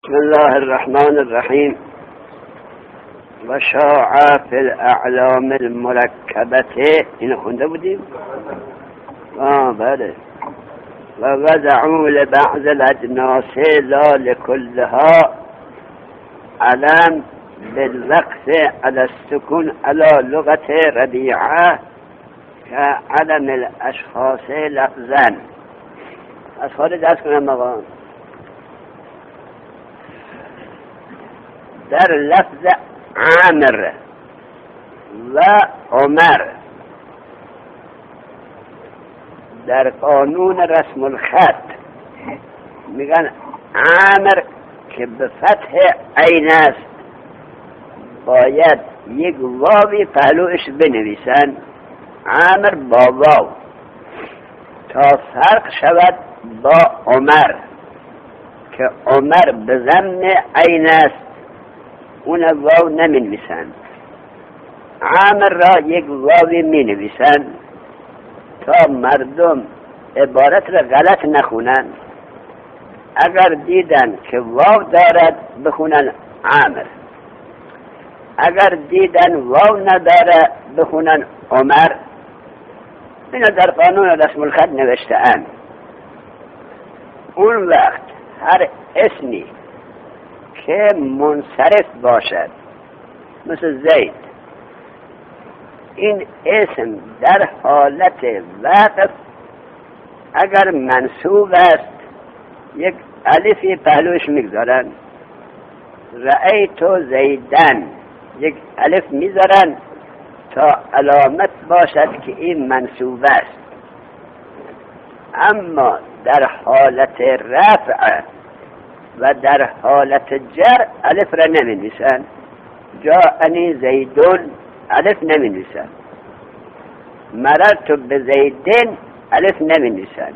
بسم الله الرحمن الرحيم. وشاع في الأعلام المركبة إن خنده بودیم؟ بله. ووضعوا لبعض الأجناس لا لكلها علم بالوقف على السكون على لغة ربيعة كعلم الأشخاص لفظا. از خارج دست کنم آقا. در لفظ عامر و عمر در قانون رسم الخط میگن عامر که به فتح عین است باید یک واوی پهلوش بنویسن، عامر با واو، تا فرق شود با عمر که عمر به ضم عین است، اون واو نمی نویسن. عامر را یک واوی می نویسن تا مردم عبارت را غلط نخونن. اگر دیدن که واو دارد بخونن عامر، اگر دیدن واو نداره بخونن عمر. اینا در قانون رسم الخط نوشته اند. اون وقت هر اسمی که منصرف باشد مثل زید، این اسم در حالت وقف اگر منصوب است یک الفی پهلوش میگذارن. رأیت زیدن یک الف میذارن تا علامت باشد که این منصوب است. اما در حالت رفع و در حالت جر الف را نمی نویسن. جاءنی زیدون الف نمی نویسن. مررت بزیدن الف نمی نویسن.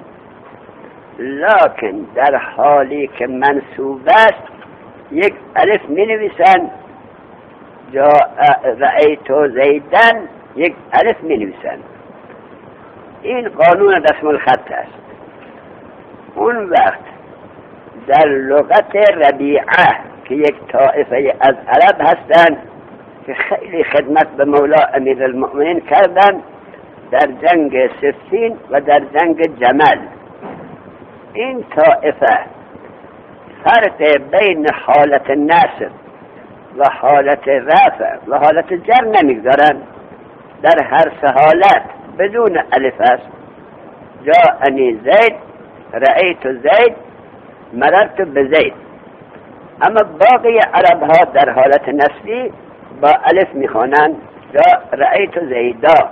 لکن در حالی که منصوب است یک الف می نویسن. رأیت زیدن یک الف می نویسن. این قانون رسم الخط است. اون وقت در لغت ربیعه که یک طائفه از عرب هستند که خیلی خدمت به مولا امیر المؤمنین کردند در جنگ صفین و در جنگ جمل، این طائفه فرق بین حالت نصب و حالت رفع و حالت جر نمیگذارند. در هر سه حالت بدون الف است. جاءنی زید، رأیت زید، مررت بزید. اما باقی عرب ها در حالت نصبی با الف میخوانند. رأیت زیدا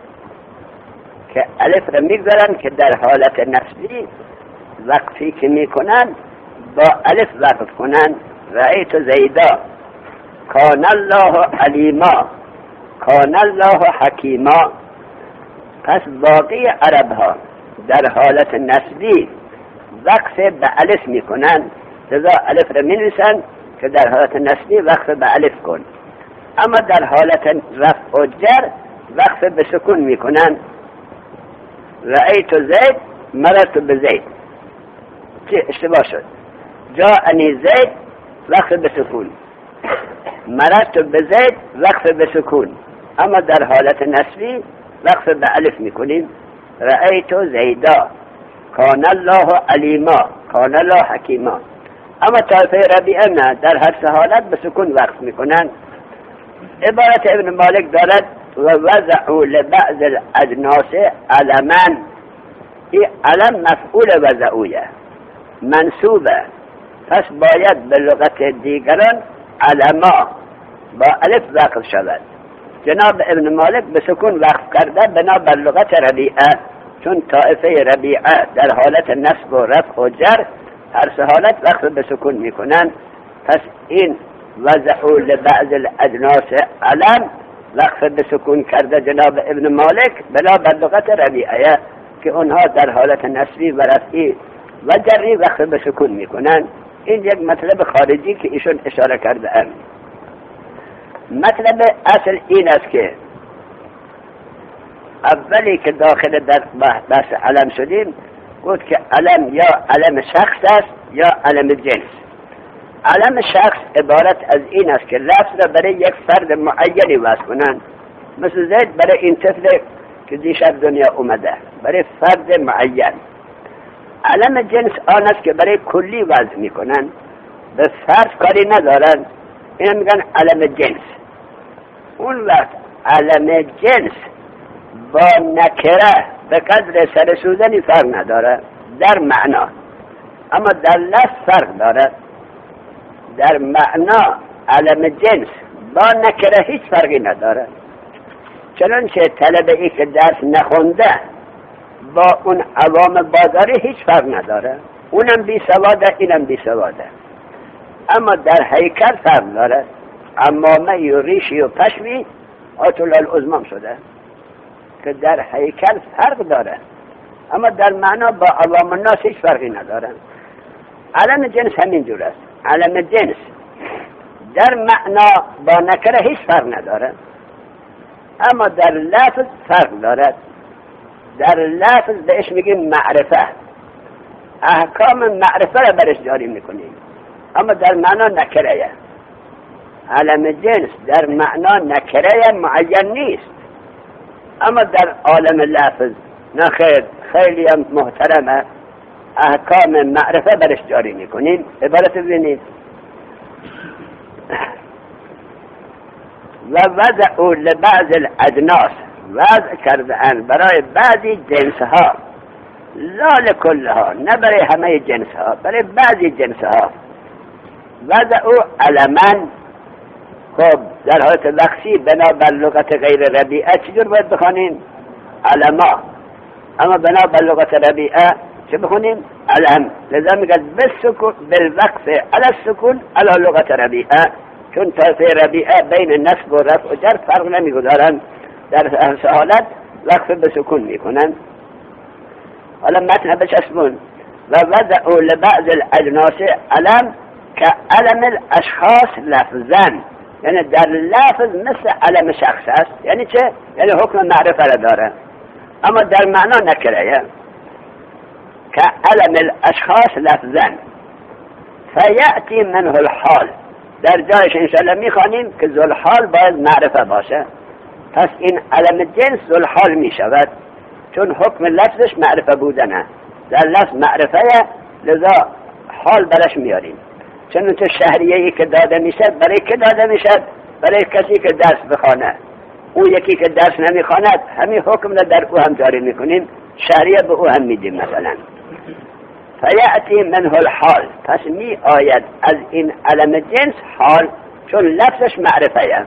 که الف را میگذارن که در حالت نصبی وقفی که میکنن با الف وقف کنن. رأیت زیدا. کان الله علیما، کان الله حکیما. پس باقی عرب ها در حالت نصبی وقف به الف میکنن، لذا الف را مینویسن که در حالت نصبی وقف به الف کن. اما در حالت رفع و جر وقف به سکون میکنن. رأیت زید، مررت بزید. چه اشتباه شد؟ جاءنی زید وقف به سکون، مررت بزید وقف به سکون. اما در حالت نصبی وقف به الف میکنیم. رأیت زیدا. کان الله علیما، کان الله حکیما. اما طائفه ربیعه نه، در هر سه حالت به سکون وقف میکنن. عبارت ابن مالک دارد و وضعوا لبعض الاجناس علما. این علم مفعول وضعویه، منصوبه، پس باید به لغت دیگران علما با الف وقف شود. جناب ابن مالک به سکون وقف کرده بنا بر لغت ربیعه، چون طائفه ربیعه در حالت نصب و رفع و جر هر سه حالت وقف به سکون میکنن. پس این وضعوا لبعض الاجناس علم وقف به سکون کرده جناب ابن مالک بنا بر لغت ربیعه که اونها در حالت نصبی و رفعی و جری وقف به سکون میکنن. این یک مطلب خارجی که ایشون اشاره کرده اند. مطلب اصل این است که اولی که داخل در بحث علم شدیم گفت که علم یا علم شخص است یا علم جنس. علم شخص عبارت از این است که لفظ را برای یک فرد معینی وضع کنند. مثل زید برای این طفل که دیشب دنیا اومده، برای فرد معین. علم جنس آن است که برای کلی وضع میکنن، به فرد کاری ندارن، این میگن علم جنس. اون وقت علم جنس با نکره به قدر سر سوزنی فرق نداره در معنا، اما در لفظ فرق داره. در معنا علم جنس با نکره هیچ فرقی نداره. چنانچه طلبه‌ای که درس نخونده با اون عوام بازاری هیچ فرق نداره، اونم بی سواده اینم بی سواده، اما در هیکل فرق داره. عمامه و ریشی و پشمی آتول العظمام شده که در هیکل فرق داره، اما در معنا با عوام الناس هیچ فرقی نداره. علم جنس همین جور است. علم جنس در معنا با نکره هیچ فرق نداره، اما در لفظ فرق دارد. در لفظ بهش میگیم معرفه، احکام معرفه را برش جاری میکنیم، اما در معنا نکره. علم جنس در معنا نکره معین نیست، اما در عالم لفظ نخیر خیلی هم محترمه، احکام معرفه برش جاری میکنیم. عبارت ببینید: و وضعوا لبعض الاجناس، وضع کردن برای بعضی جنسها، لا لکلها، نه برای همه جنسها، برای بعضی جنسها. وضعوا علما، خب در حالت لفظی بنا بر لغت غیر ربیعه چجور باید بخونیم؟ علما. اما بنا بر لغت ربیعه چه بخونیم؟ علم. لذا میگه بالوقف علی السکون علی لغت ربیعه، چون طرف ربیعه بین نصب و رفع و جر فرق نمیگذارن، در هر حالت وقف به سکون میکنن. حالا متن بچسبون: و وضعوا لبعض الاجناس علم که علم الاشخاص لفظا، یعنی در لفظ مثل علم شخص است. یعنی چه؟ یعنی حکم معرفه را داره، اما در معنا نکره. که علم الاشخاص لفظا فیأتی منه الحال، در جایش انشاءالله میخوانیم که ذوالحال باید معرفه باشه، پس این علم جنس ذوالحال میشود، چون حکم لفظش معرفه بودنه. در لفظ معرفه، لذا حال برش میاریم. چون تو شهریه‌ای که داده میشد برای که داده میشد؟ برای کسی که درس بخوانه. او یکی که درس نمیخواند همین حکم را در او هم جاری میکنیم، شهریه به او هم میدیم. مثلا فیأتی منه الحال، پس می آید از این علم جنس حال، چون لفظش معرفه.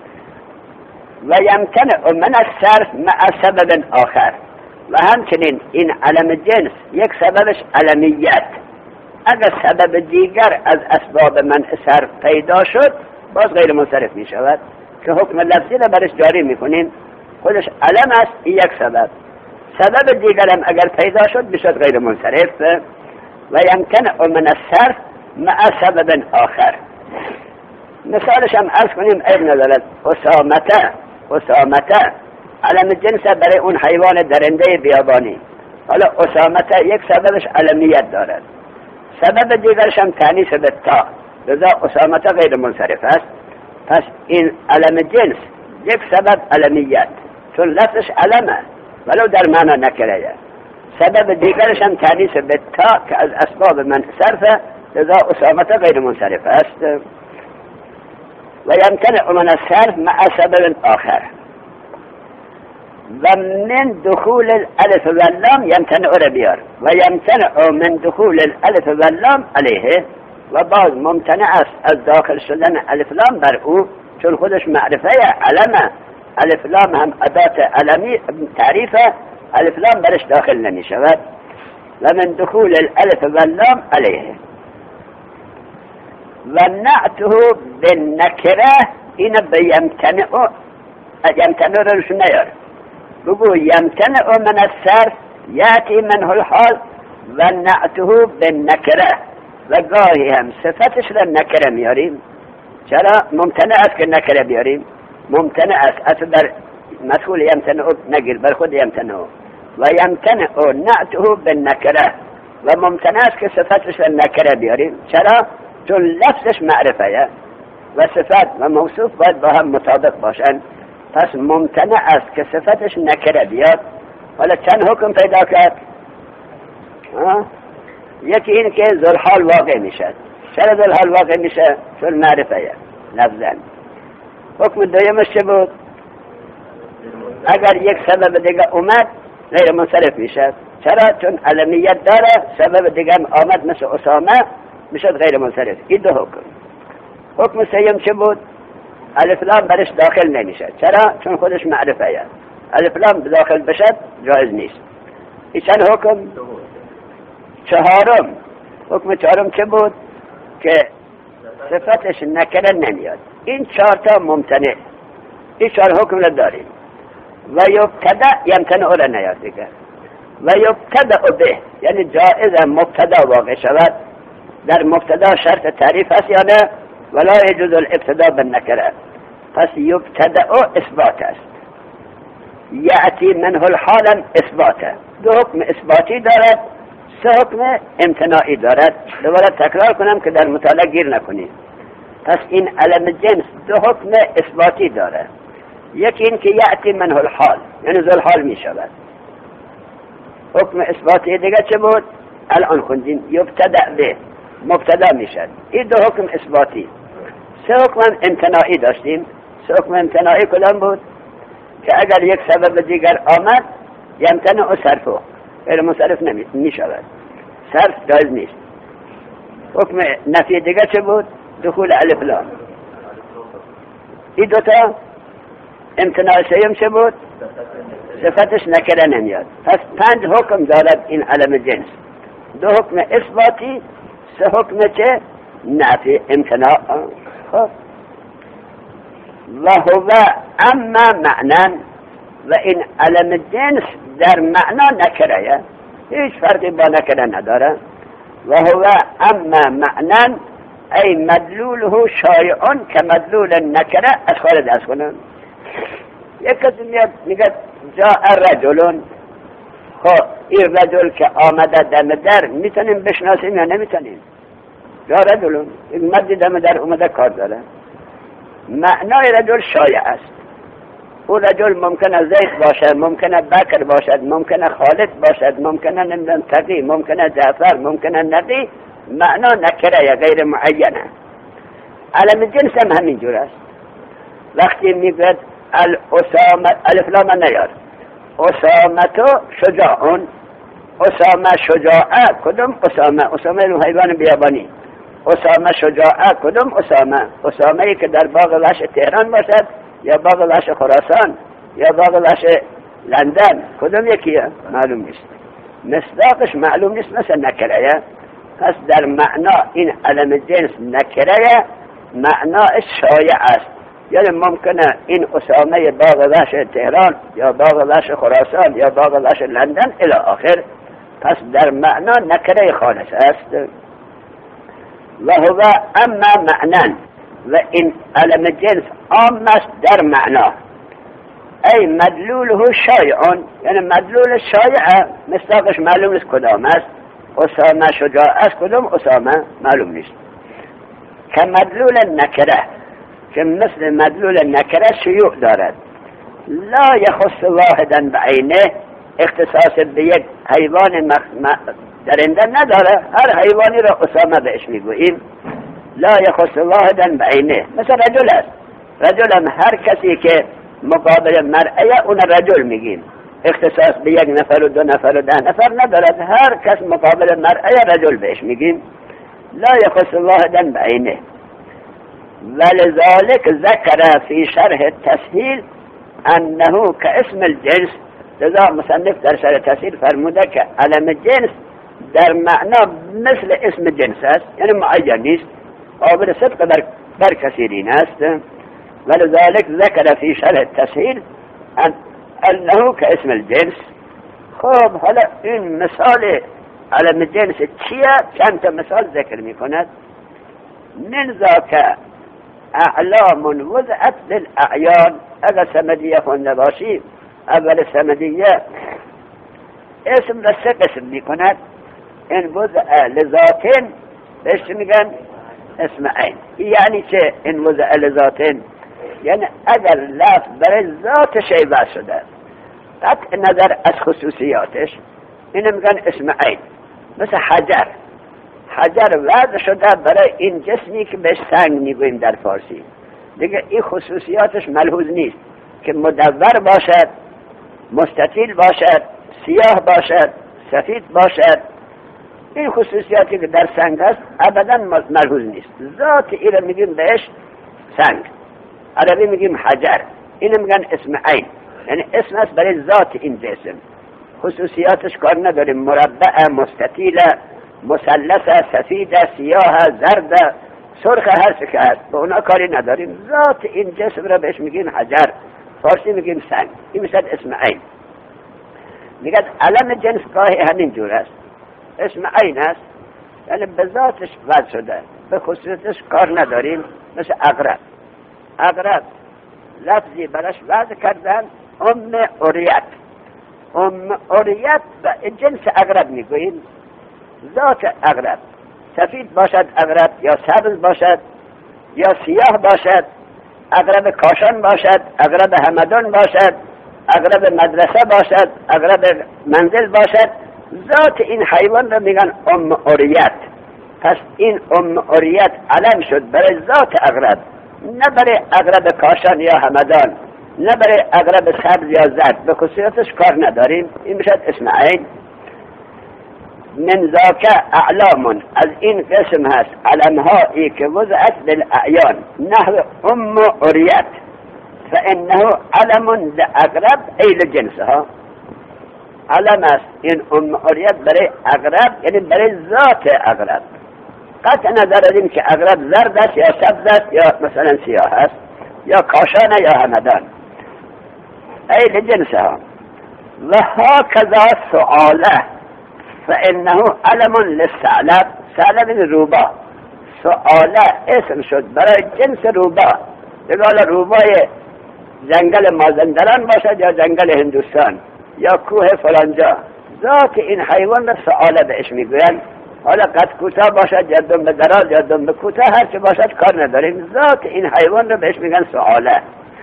و یمتنع من الصرف مع سبب آخر، و همچنین این علم جنس یک سببش علمیت، اگر سبب دیگر از اسباب منع صرف پیدا شد باز غیر منصرف می شود، که حکم لفظی را برش جاری می کنیم. خودش علم است، یک سبب دیگر هم اگر پیدا شد بشد غیر منصرف. و یمتنع من الصرف مع سبب آخر. مثالش هم عرض کنیم، عیب ندارد. اسامته علم جنس برای اون حیوان درنده بیابانی. حالا اسامته یک سببش علمیت دارد، سبب دیگرش هم تانیث به تا، لذا اسامته غیر منصرف است. پس این علم جنس یک سبب علمیت، چون لفظش علمه ولو در معنا نکره. سبب دیگرش هم تانیث به تا که از اسباب من صرفه، لذا اسامته غیر منصرف است. و یمتنع من الصرف مع سبب آخر. و من دخول الالف واللام یمتنع را بیار. و یمتنع من دخول الالف واللام علیه، و باز ممتنع است از داخل شدن الف لام بر او، چون خودش معرفه علمه. الف لام هم ادات علمی تعریفه، الف لام برش داخل نمی شود. و من دخول الالف واللام علیه. و نعته بالنکره، این به یمتنع را روش نیار، بگو یمتنع من الصرف یاتی منه الحال و نعته بالنکره. و گاهی هم صفتش را نکره میاریم. چرا؟ ممتنع است که نکره بیاریم، ممتنع است اصلا در مسئول یمتنع نگیر، بر خود یمتنع. و یمتنع نعته بالنکره، و ممتنع است که صفتش را نکره بیاریم. چرا؟ چون لفظش معرفه و صفت و موصوف باید با هم مطابق باشن، پس ممتنع است که صفتش نکره بیاد. ولی چند حکم پیدا کرد. یکی این که ذوالحال واقع میشه. چرا ذوالحال واقع میشه؟ چون معرفه لفظاً. حکم دویمش چه بود؟ اگر یک سبب دیگه اومد غیر منصرف میشه. چرا؟ چون علمیت داره، سبب دیگه آمد مثل اسامه میشد غیر منصرف. این دو حکم. حکم سیم چه بود؟ الف لام برش داخل نمیشه. چرا؟ چون خودش معرفه. الف لام داخل بشد جایز نیست. این چند حکم؟ چهارم. حکم چهارم چه بود؟ که صفتش نکره نمیاد. این چهار تا ممتنع. این چهار حکم رو داریم. و یبتدع یمتنع را نیاد دیگه. و یبتدع به یعنی جائز مبتدا واقع شود. در مبتدا شرط تعریف هست یا نه؟ ولا يجوز الابتداء بالنکره. پس یبتدع اثبات است. یأتی منه الحال اثباته. دو حکم اثباتی دارد، سه حکم امتناعی دارد. دوباره تکرار کنم که در مطالعه گیر نکنید. پس این علم جنس دو حکم اثباتی داره. یکی این که یأتی منه الحال یعنی ذو الحال می شود. حکم اثباتی دیگه چه بود؟ الان خوندیم یبتدع به مبتدا می شد. این دو حکم اثباتی. سه حکم امتناعی داشتیم. سه حکم امتناعی کدام بود؟ که اگر یک سبب دیگر آمد یمتنع صرفه غیر منصرف نمی شود. صرف جایز نیست. حکم نفی دیگر چه بود؟ دخول الف لام. این دوتا امتناع سیم چه بود؟ صفتش نکره نمیاد. پس 5 حکم دارد این علم جنس. 2 حکم اثباتی، 3 حکم چه؟ نفی امتناع. خب و هو اما معنا و این علم جنس در معنا نکره، هیچ فرقی با نکره نداره. و هو اما معنا ای مدلوله شایعون که مدلول نکره از خارج از کنن. یک کسی میگه جاء رجلون. خب این رجل که آمده دم در میتونیم بشناسیم یا نمیتونیم؟ جاء رجلون یک مردی دم در اومده کار داره. معنای رجل شایع است. او رجل ممکنه زید باشد، ممکنه بکر باشد، ممکنه خالد باشد، ممکنه نمیدن تقی، ممکنه جعفر، ممکنه نقی. معنا نکره یا غیر معینه. علم جنس هم همین جور است. وقتی میگوید الاسامه الف لام نیار، اسامه شجاعون، اسامه شجاعه کدوم اسامه؟ اسامه حیوان بیابانی. اسامه شجاعه کدوم اسامه؟ اسامه ای که در باغ وحش تهران باشد یا باغ وحش خراسان یا باغ وحش لندن، کدوم یکیه؟ معلوم نیست. مصداقش معلوم نیست، مثل نکره. پس در معنا این علم جنس نکره، معناش شایع است. یعنی ممکنه این اسامه باغ وحش تهران یا باغ وحش خراسان یا باغ وحش لندن الی آخر. پس در معنا نکره خالص است. و هو اما معنا و این علم جنس عام است در معنا ای مدلوله شایعون یعنی مدلول شایع مصداقش معلوم نیست کدام است. اسامه شجاع است کدام اسامه؟ معلوم نیست. که مدلول نکره که مثل مدلول نکره شیوع دارد. لا یخص واحدا بعینه اختصاص به یک حیوان درنده نداره. هر حیوانی را اسامه بهش میگوییم. لا یخص واحدا بعینه مثل رجل است. رجل هم هر کسی که مقابل مرئیه اون رجل میگیم. اختصاص به یک نفر و 2 نفر و 10 نفر ندارد. هر کس مقابل مرئیه رجل بهش میگیم. لا یخص واحدا بعینه. ولذلك ذكر في شرح التسهيل انه كاسم الجنس. لذا مصنف در شرح تسهیل فرموده که علم جنس در معنا مثل اسم جنس است، یعنی معین نیست، قابل صدق بر کثیرین است. ولذلك ذكر في شرح التسهيل انه كاسم الجنس. خب حالا این مثال علم جنس چیه؟ چند تا مثال ذکر میکند. من ذاک اعلام وضعت للاعیان. اگر سمدیه خونده باشی اول سمدیه اسم را 3 قسم میکند. این وضع لذاتین بهش میگن اسم عین. یعنی چه این وضع لذاتین؟ یعنی اگر لفظ برای ذات شی وضع شده قطع نظر از خصوصیاتش، اینو میگن اسم عین. مثل حجر، حجر وضع شده برای این جسمی که به سنگ میگوییم در فارسی، دیگه این خصوصیاتش ملحوظ نیست که مدور باشد، مستطیل باشد، سیاه باشد، سفید باشد. این خصوصیاتی که در سنگ هست ابدا ملحوظ نیست. ذات این رو میگیم بهش سنگ، عربی میگیم حجر، اینو میگن اسم عین. یعنی اسم است برای ذات این جسم، خصوصیاتش کار نداریم، مربع، مستطیل، مثلث، سفید، سیاه، زرد، سرخ، هر چه که هست به اونا کاری نداریم. ذات این جسم را بهش میگیم حجر، فارسی میگیم سنگ. این میشه اسم عین. میگن علم جنس گاهی همین جور است، اسم عین است، یعنی به ذاتش وضع شده، به خصوصیتش کار نداریم. مثل عقرب، عقرب لفظی برش وضع کردن اوریت. اوریت به جنس عقرب میگوییم. ذات عقرب سفید باشد عقرب، یا سبز باشد، یا سیاه باشد، عقرب کاشان باشد، عقرب همدان باشد، عقرب مدرسه باشد، عقرب منزل باشد، ذات این حیوان را میگن اوریت. پس این اوریت علم شد برای ذات عقرب، نه برای عقرب کاشان یا همدان، نه برای عقرب سبز یا زرد. به خصوصیتش کار نداریم. این میشد اسم عین. من ذاک اعلام، از این قسم هست علمهایی که وضعت بالاعیان نحو اوریت، فانه علم لعقرب ای لجنسها. علم است این اوریت برای عقرب، یعنی برای ذات عقرب. قطع نظر که عقرب زرد است یا سبز است یا مثلا سیاه است یا کاشانه یا همدان، ای لجنسها. و هكذا سعاله فانه علم للثعلب. ثعلب روبا، سعاله اسم شد برای جنس روبا. دیگه روبای جنگل مازندران باشد یا جنگل هندوستان یا کوه فلانجا، ذات این حیوان را سعاله بهش میگویند. حالا قد کوتاه باشد یا دنبه دراز یا دنبه کوتاه، هر چه باشد کار نداریم، ذات این حیوان را بهش میگن سعاله.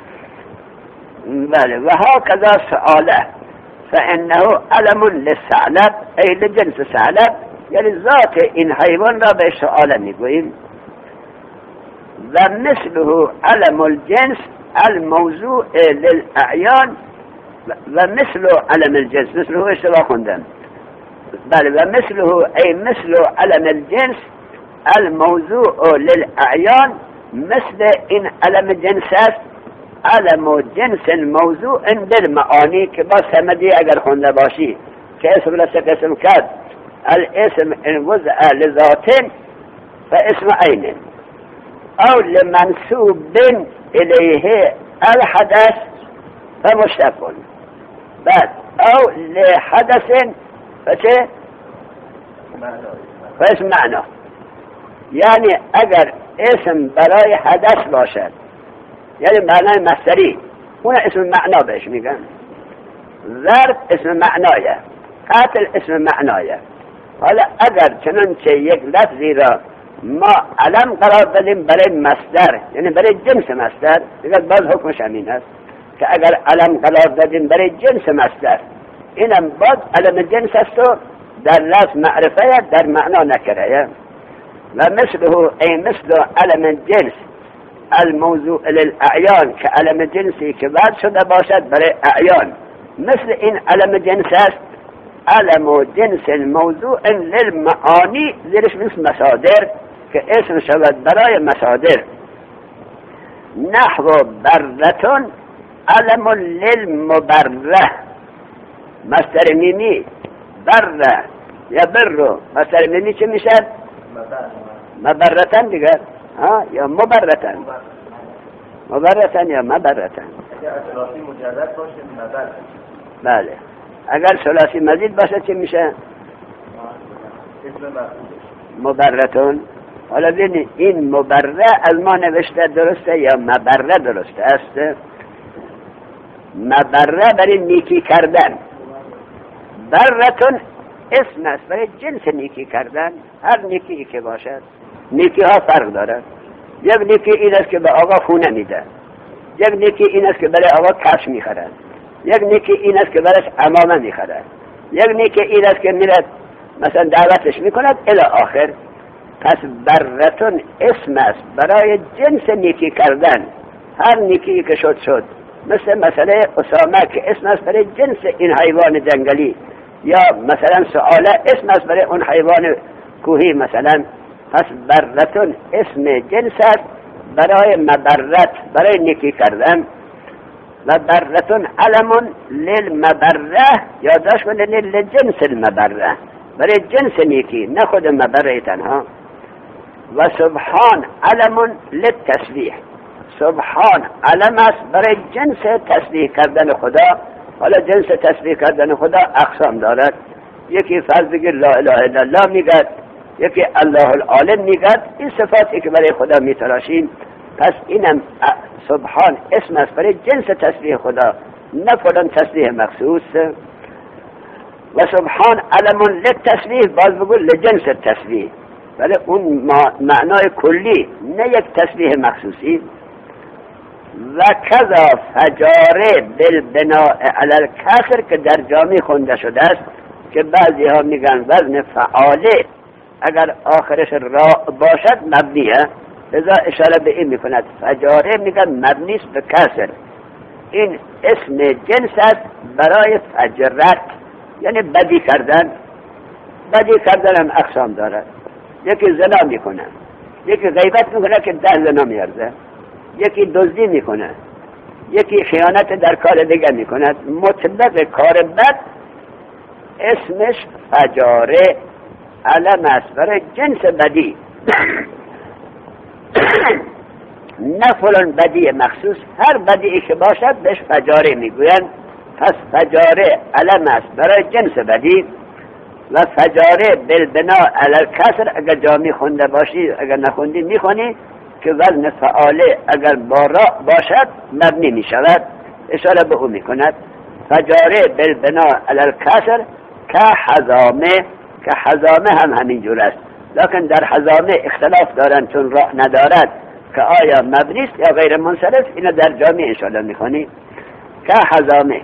بله. و هكذا سعاله فانه علم للثعلب ای لجنس ثعلب، یعنی ذات این حیوان را به سعاله میگوییم. و مثله علم الجنس الموضوع للاعیان. و مثل علم الجنس، مثله اشتباه خوندم. بله. و مثله ای مثل علم الجنس الموضوع للاعیان، مثل این علم جنس است، علم جنس موضوع بالمعانی، که با سمدی اگر خونده باشی که اسم را قسم کرد، الاسم ان وضع لذات فاسم عین، او لمنسوب الیه الحدث فمشتق، بعد او لحدث فچه فاسم معنی. یعنی اگر اسم برای حدث باشد، یعنی معنای مصدری، اون اسم معنا بهش میگن. ضرب اسم معنایه، قتل اسم معنایه. حالا اگر چنانچه یک لفظی را ما علم قرار بدیم برای مصدر، یعنی برای جنس مصدر، دیگر باز حکمش همین است که اگر علم قرار دادیم برای جنس مصدر، اینم باز علم جنس است و در لفظ معرفه، در معنا نکره. و مثله ای مثل علم جنس الموضوع للاعیان، که علم جنسی که وضع شده باشد برای اعیان، مثل این علم جنس است علم جنس موضوع للمعانی، زیرش مثل مصادر که اسم شود برای مصادر. نحو برتون علم للمبره، مصدر میمی بره یا برو، مصدر میمی چه میشد؟ مبرتن دیگر، یا مبرتن، مبرتن یا مبرتن. اگر ثلاثی مجرد باشه مبرتن. بله. اگر ثلاثی مزید باشه چه میشه؟ مبرتون. حالا ببینید این مبره از ما نوشته درسته یا مبره درسته است؟ مبره برای نیکی کردن، برتون اسم است برای جنس نیکی کردن، هر نیکی که باشد. نیکی ها فرق داره. یک نیکی این است که به آقا خونه میده، یک نیکی این است که برای آقا کفش میخره، یک نیکی این است که برایش عمامه میخره، یک نیکی این است که میره مثلا دعوتش میکند الی آخر. پس برتون اسم است برای جنس نیکی کردن. هر نیکی که شد مثل مسئله اسامه که اسم است برای جنس این حیوان جنگلی، یا مثلا سؤاله اسم است برای اون حیوان کوهی مثلا. پس برتون اسم جنس است برای مبرت، برای نیکی کردن. و برتون علمون للمبره، یادداشت کنید لجنس المبره، برای جنس نیکی، نه خود مبره تنها. و سبحان علمون للتسبیح، سبحان علم است برای جنس تسبیح کردن خدا. حالا جنس تسبیح کردن خدا اقسام دارد. یکی فرض بگیر لا اله الا الله میگد، یکی الله العالم میگد. این صفاتی که برای خدا میتراشیم. پس اینم سبحان اسم است برای جنس تسبیح خدا، نه فلان تسبیح مخصوص. و سبحان علمون للتسبیح، باز بگو لجنس تسبیح، ولی اون معنای کلی، نه یک تسبیح مخصوصی. و کذا فجاره بالبناء علی الکسر که در جامی خونده شده است، که بعضی ها میگن وزن فعاله اگر آخرش را باشد مبنیه، لذا اشاره به این میکند. فجاره میگن مبنیست به کسر. این اسم جنس است برای فجرت، یعنی بدی کردن. بدی کردن هم اقسام دارد. یکی زنا میکنه، یکی غیبت میکنه که 10 زنا میارزه، یکی دزدی میکنه، یکی خیانت در کار دیگر میکند. مطلق کار بد اسمش فجاره، علم است برای جنس بدی. نه فلان بدی مخصوص، هر بدی که باشد بهش فجاره میگویند. پس فجاره علم است برای جنس بدی. و فجاره بالبناء علی الکسر، اگر جامی خونده باشی، اگر نخوندی میخونی که وزن فعاله اگر بارا باشد مبنی میشود، اشاره به او میکند. فجاره بالبناء علی الکسر که حزامه، که حزامه هم همین جور است، لکن در حزامه اختلاف دارن چون راه ندارد که آیا مبنیست یا غیر منصرف. اینو در جامع انشاءالله میخونی. که حزامه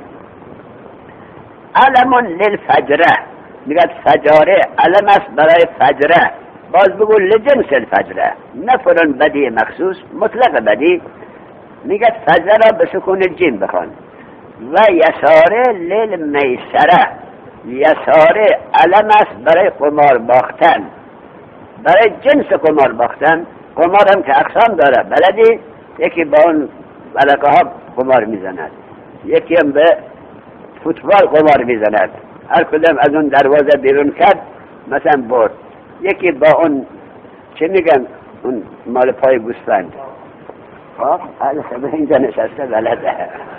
علمون للفجره، میگد فجاره علم است برای فجره، باز بگو لجنس الفجره، نه فلان بدی مخصوص، مطلق بدی. میگد فجره به سکون جیم بخوان. و یساره للمیسره، یساره علم است برای قمار باختن، برای جنس قمار باختن. قمار هم که اقسام داره، بلدی یکی با اون بلکه ها قمار میزند، یکی هم به فوتبال قمار میزند، هر کدام از اون دروازه بیرون کرد مثلا برد. یکی با اون چه میگن اون مال پای گوسفند، خب به اینجا نشسته بلده.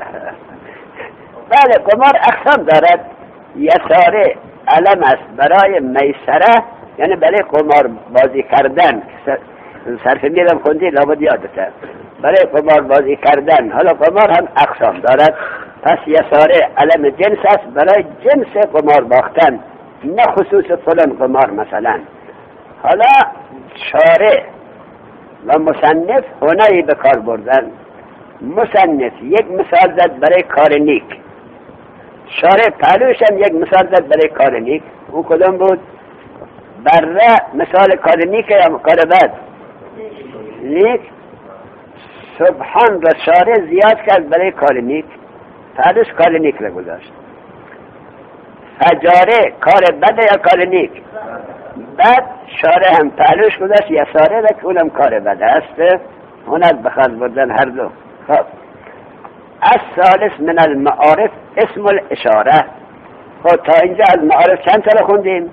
بله قمار اقسام دارد. یساره علم است برای میسره، یعنی برای قمار بازی کردن. صرف میرم خوندی لابد یادته، برای قمار بازی کردن. حالا قمار هم اقسام دارد. پس یساره علم جنس است برای جنس قمار باختن، نه خصوص فلان قمار مثلا. حالا شارع و مصنف هنری به کار بردن. مصنف یک مثال زد برای کار نیک، شارع پهلوش هم یک مثال زد برای کار نیک. او کدام بود؟ بره مثال کار نیک یا کار بد؟ نیک. سبحان را شارع زیاد کرد برای کار نیک، پهلوش کار نیک را گذاشت. فجاره کار بد یا کار نیک؟ بد. شارع هم پهلوش گذاشت یساره را که اونم کار بد است. هنر بخواد بردن هر دو. خب الثالث من المعارف اسم الاشاره. خب تا اینجا از معارف چند تا خوندیم؟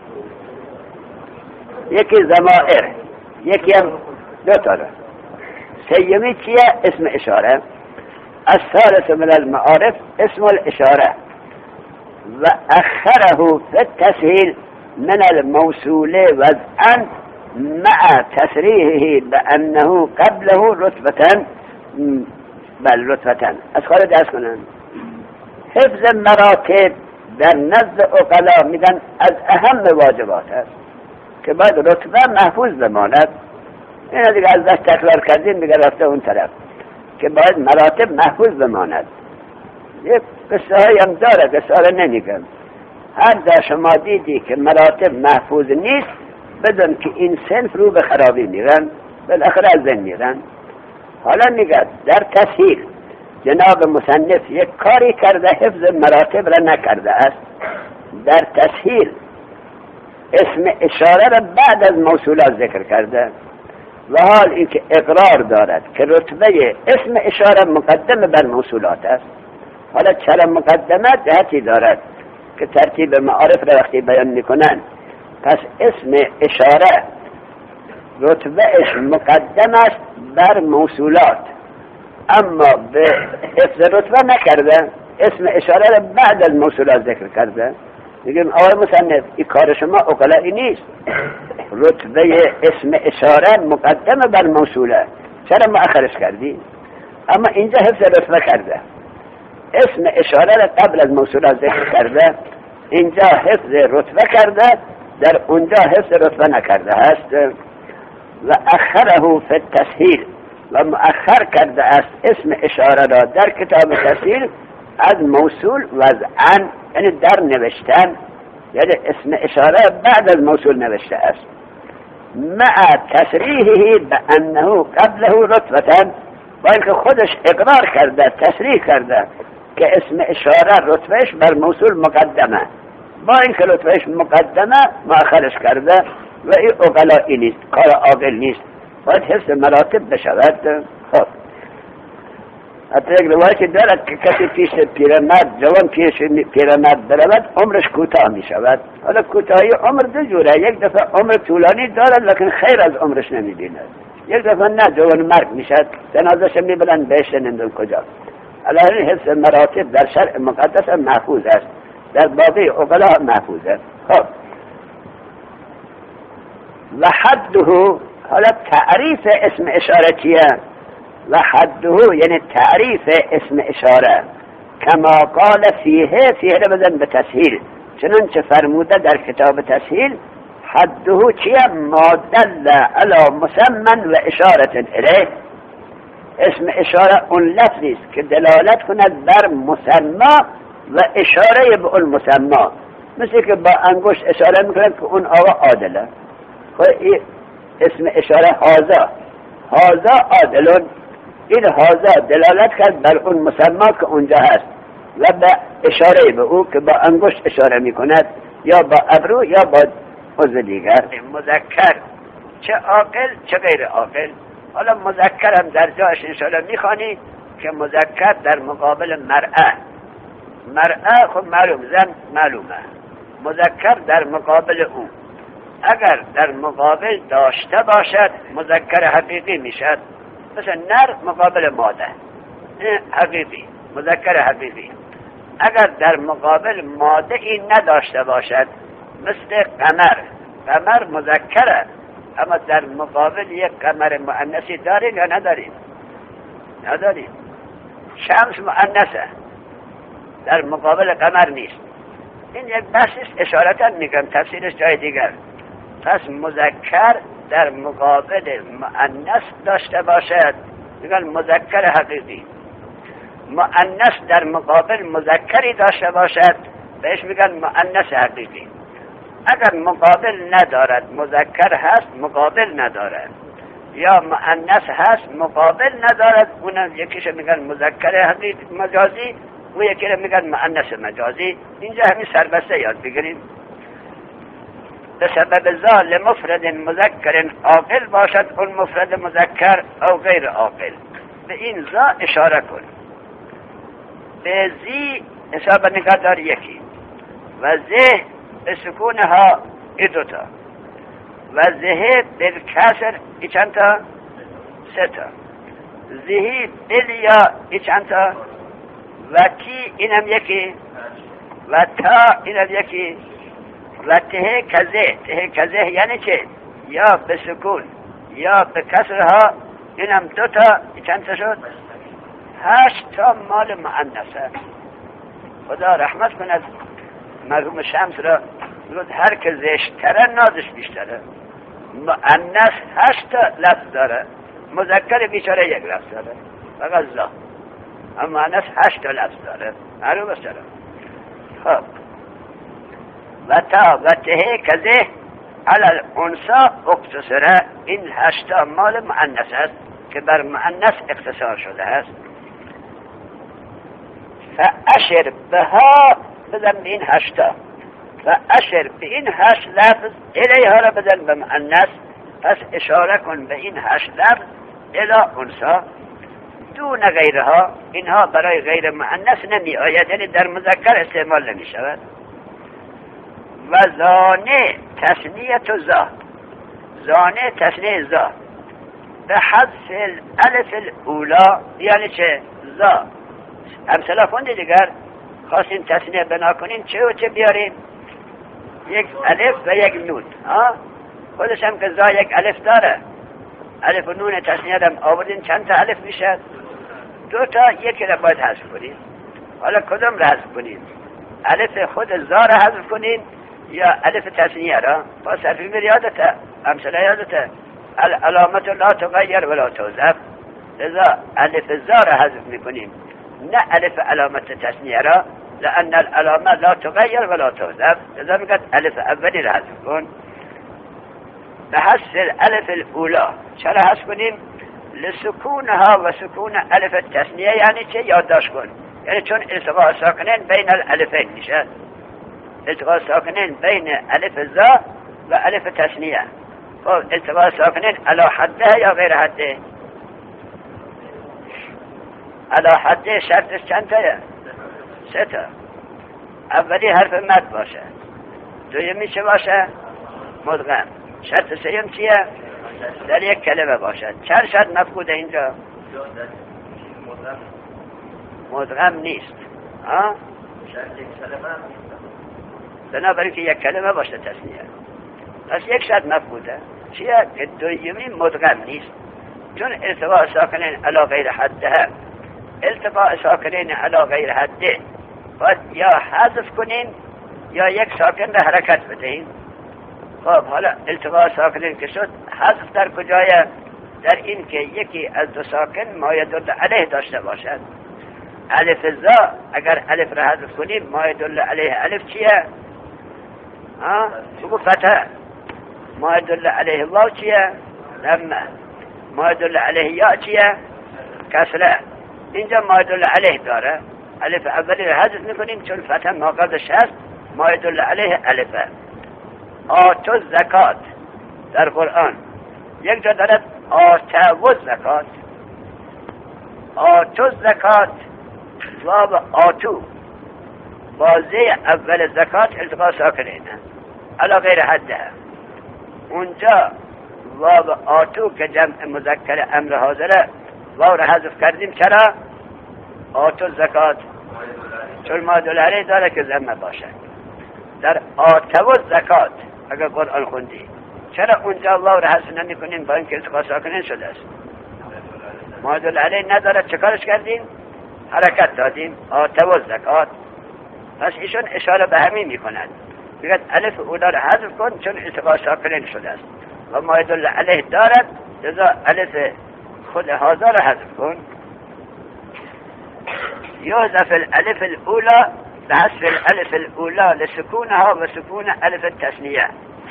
یکی ضمائر، یکی هم دو تا. سیمی چیه؟ اسم اشاره. الثالث من المعارف اسم الاشاره و اخره فی التسهیل من الموصول وضعا مع تصریحه بانه قبله رتبة. بل رتبة از خارج درس کنن. حفظ مراتب در نزد عقلا میگن از اهم واجبات است. که باید رتبه محفوظ بماند. این دیگه از دست تکرار کردیم دیگه رفته اون طرف که باید مراتب محفوظ بماند. یک قصه هایی هم داره، قصه ها نمیگم. هر در شما دیدی که مراتب محفوظ نیست بدون که این صنف رو به خرابی میرن، بالاخره از بین میرن. حالا میگه در تسهیل جناب مصنف یک کاری کرده حفظ مراتب را نکرده است. در تسهیل اسم اشاره را بعد از موصولات ذکر کرده و حال اینکه اقرار دارد که رتبه اسم اشاره مقدم بر موصولات است. حالا چرا مقدمت جهتی دارد که ترتیب معارف را وقتی بیان میکنن، پس اسم اشاره رتبهش مقدم است بر موصولات، اما به حفظ رتبه نکرده، اسم اشاره را بعد از موصولات ذکر کرده. میگیم آقای مصنف این کار شما عقلائی نیست، رتبه اسم اشاره مقدم بر موصوله، چرا مؤخرش کردی؟ اما اینجا حفظ رتبه کرده، اسم اشاره را قبل از موصولات ذکر کرده، اینجا حفظ رتبه کرده، در اونجا حفظ رتبه نکرده هست. و اخره فی التسهیل، و مؤخر کرده است اسم اشاره را در کتاب تسهیل از موصول وضعاً، یعنی در نوشتن، یعنی اسم اشاره بعد از موصول نوشته است، مع تصریحه بانه قبله رتبه، با اینکه خودش اقرار کرده، تصریح کرده که اسم اشاره رتبهش بر موصول مقدمه، با اینکه رتبهش مقدمه مؤخرش کرده. و این عقلائی نیست، کار عاقل نیست، باید حفظ مراتب بشود. خب حتی یک روایتی دارد که کسی پیش پیرمرد، جوان پیش پیرمرد برود عمرش کوتاه می شود. حالا کوتاهی عمر دو جوره، یک دفعه عمر طولانی دارد لکن خیر از عمرش نمی بیند، یک دفعه نه، جوان مرگ می شد، جنازش می برند بهشت نمیدون کجا. الان حفظ مراتب در شرع مقدس محفوظ است، در باقی عقلا محفوظ است. خب و حده، حالا تعریف اسم اشاره چیه؟ و حده یعنی تعریف اسم اشاره، کما قال فیه رو بزن به تسهیل، چنانچه فرموده در کتاب تسهیل، حده چیه؟ ما دل علی مسمن و اشاره الیه. اسم اشاره اون لفظی است که دلالت کند بر مسما و اشاره به اون مسما، مثل که با انگشت اشاره میکند که اون آقا عادله. اسم اشاره هازا عادلون، این هازا دلالت کرد بر اون مسما که اونجا هست و به اشاره به او که با انگشت اشاره میکند، یا با ابرو یا با عضو دیگر. مذکر چه عاقل چه غیر عاقل. حالا مذکر هم در جاش انشاءالله میخوانی که مذکر در مقابل مرأة خب معلوم، زن معلومه، مذکر در مقابل او اگر در مقابل داشته باشد مذکر حقیقی میشد، مثل نر مقابل ماده حقیقی، مذکر حقیقی. اگر در مقابل ماده این نداشته باشد، مثل قمر مذکره، اما در مقابل یک قمر مؤنثی داریم یا نداریم؟ نداریم. شمس مؤنثه، در مقابل قمر نیست. این یک بحثی است، اشارتا میگم، تفسیرش جای دیگر. پس مذکر در مقابل مؤنث داشته باشد میگن مذکر حقیقی، مؤنث در مقابل مذکری داشته باشد بهش میگن مؤنث حقیقی. اگر مقابل ندارد، مذکر هست مقابل ندارد، یا مؤنث هست مقابل ندارد، اونم یکیش میگن مذکر حقیقی مجازی و یکی رو میگن مؤنث مجازی. اینجا همین سربسته یاد بگیریم. به سبب ذال مفرد مذکر عاقل باشد اون مفرد مذکر او غیر عاقل، به این ذا اشاره کن. به زی حساب نگاه دار یکی، و زه به سکونها ای دوتا، و زه بالکسر ای چند تا؟ سه تا. زهی بالیا ای چند تا؟ و کی اینم یکی، و تا اینم یکی، و ته کزه یعنی چه؟ یا به سکون یا به کسرها، اینم دوتا چند تا شد؟ 8 تا مال مؤنثه. خدا رحمت کند مرحوم شمس را هر که زشتره نازش بیشتره. مؤنث 8 لفظ داره، مذکر بیچاره 1 لفظ داره، فقط زا. اما مؤنث 8 لفظ داره. معلوم است؟ خب و تا و ته کزه علی الانثى اقتصره، این 8 مال مؤنث است که بر مؤنث اقتصار شده است. فاشر بها، بزن به این 8 و اشر به این 8 لفظ الیها را بزن به مؤنث. پس اشاره کن به این 8 لفظ الی انثى دون غیرها، اینها برای غیر مؤنث نمی آید، یعنی در مذکر استعمال نمی شود. و زانه تثنیه زا، زانه تثنیه زا به حذف الالف الاولا، یعنی چه؟ زا امثله خوندی دیگر، خواستین تثنیه بنا کنین چه و چه بیارین؟ 1 الف و 1 نون. خودش هم که زا 1 الف داره، الف و نون تثنیه هم آوردین چند تا الف میشه؟ 2 تا، 1 را باید حذف کنین. حالا کدام را حذف کنین؟ الف خود زا را حذف کنین یا الف تثنیه را؟ با صرفی میر یادته، امثله یادته، العلامت لا تغیر ولا توظف، لذا الف زا را حذف میکنیم نه الف علامت تثنیه را، لأن العلامه لا تغیر ولا توظف، لذا میگه الف اولی را حذف کن. به حذف الالف الاولا، چرا حذف کنیم؟ لسکونها و سکون الف التثنیه، یعنی چه؟ یادداشت کن، یعنی چون التقاء ساکنین بین الالفین میشه، التقاء ساکنین بین الف زا و الف تثنیه. خب التقاء ساکنین علی حده یا غیر حده؟ علی حده. شرطش چند تایه؟ 3 تا. اولی حرف مد باشه، دومی چه باشه؟ مدغم. شرط سوم چیه؟ در 1 کلمه باشد. چند شرط مفقوده اینجا؟ مدغم نیست. شرط 1 کلمه هم نیست، بنابراین که 1 کلمه باشه تثنیه. پس 1 شرط مفقوده چیه؟ که دومی مدغم نیست، چون التقاء ساکنین علی غیر حده، التقاء ساکنین علی غیر حده باید یا حذف کنین یا 1 ساکن را حرکت بدهین. خب حالا التقاء ساکنین که شد، حذف در کجایه؟ در این که یکی از 2 ساکن ما یدل علیه داشته باشد. الف زا اگر الف را حذف کنیم ما یدل علیه الف چیه؟ بگو فتح. ما یدل علیه واو چیه؟ لما. ما یدل علیه یا چیه؟ کسره. اینجا ما یدل علیه داره، الف اولی را حذف میکنیم چون فتح ما قبلش هست، ما یدل علیه الفه. آتو زکات در قرآن 1 جا دارد آتو زکات، آتو زکات و آتو بازه اول زکات التقاء ساکنین علی غیر حده. اونجا و آتو که جمع مذکر امر حاضره واو را حذف کردیم. چرا؟ آتو زکات چون ما دلاره داره که ضمه باشه. در آتو زکات اگر قرآن خوندی چرا اونجا واو را حذف نمی کنیم با اینکه التقاء ساکنین شده است؟ ما دلاره نداره، چه کارش کردیم؟ حرکت دادیم. آتو زکات. پس ایشون اشاره به همین میکند، میگه الف اولا را حذف کن چون التقاء ساکنین شده است و ما یدل علیه دارد، لذا الف خود هذا را حذف کن. یحذف الالف الاولى بحذف الالف الاولى لسکونها و سکون الف التثنیه.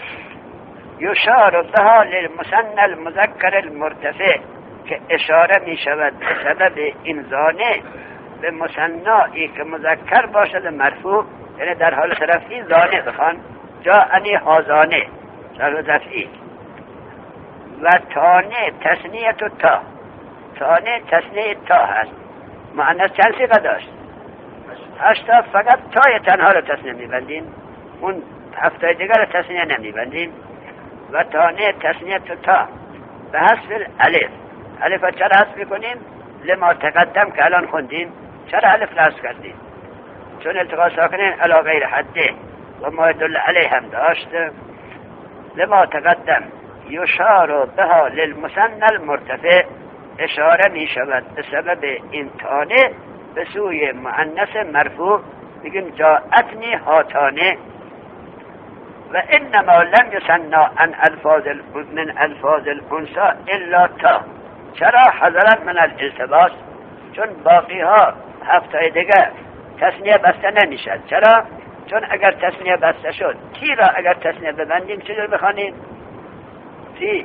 یشار بها للمثنى المذکر المرتفع، که اشاره می شود به سبب این زانه به مثنایی که مذکر باشد مرفوع، یعنی در حال رفعی زانه بخوان، جاءنی هازانه در رفعی. و تانه تثنیه تا، تانه تثنیه تا هست. معنی چند صیغه داشت؟ 8 تا. فقط تای تنها را تثنیه میبندیم، اون 7 دیگر را تثنیه نمیبندیم. و تانه تثنیه تا به حذف الالف. الف چرا حذف میکنیم؟ لما تقدم که الان خوندیم. چرا الف را حذف کردیم؟ چون التقاء ساکنین علی غیر حده و ما یدل علیه هم داشت. لما تقدم یشار بها للمثنى المرتفع، اشاره می شود به سبب این تانه به سوی مؤنث مرفوع. میگیم جاءتنی هاتانه. و انما لم یسنا من الفاظ الانثى الا تا. چرا؟ حذرا من الالتباس، چون باقی ها هفته دیگر تسنیه بسته نمیشد. چرا؟ چون اگر تسنیه بسته شد، تی را اگر تسنیه ببندیم چجور بخوانیم؟ تی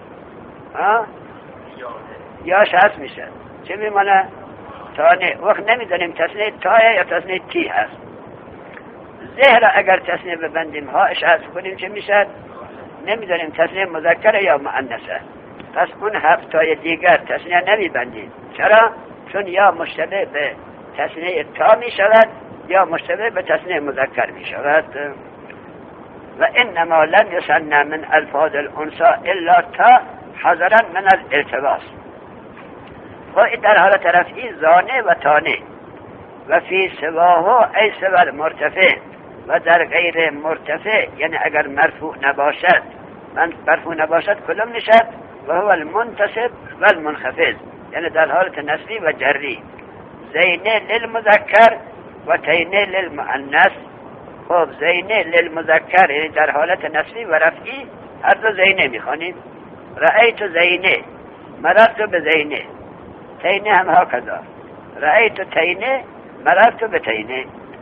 یا شخص میشه، چه میمانه؟ تانه. وقت نمیدانیم تسنیه تایه یا تسنیه تی هست. زه را اگر تسنیه ببندیم ها اشعاص کنیم چه میشد؟ نمیدانیم تسنیه مذکر یا مؤنثه. پس اون هفتای دیگر تسنیه نمیبندیم. چرا؟ چون یا مشتبه به تسنیه تا می شود یا مشتبه به تسنیه مذکر می شود. و انما لم یسن من الفاظ الانثى الا تا حذرا من الالتباس. و در حالت رفعی زانه و تانه. و فی سواه ای سوى المرتفع، و در غیر مرتفع یعنی اگر مرفوع نباشد، مرفوع نباشد کلم نشد. و هو المنتصب و المنخفض، یعنی در حالت نصبی و جری. زینه للمذکر و تینه للمؤنث. خب زینه للمذکر یعنی در حالت نصبی و رفعی هر دو زینه میخوانیم. رأیت زینه، مررت به زینه. تینه هم هکذا، رأیت تینه، مررت به تینه.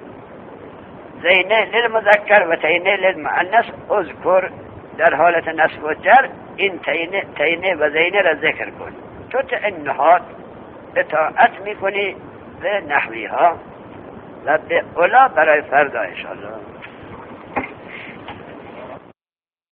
زینه للمذکر و تینه للمؤنث. اذکر در حالت نصب و جر این تینه و زینه را ذکر کن. تو تعنهات اطاعت میکنی به نحویها و به اولا برای فردا انشاءالله.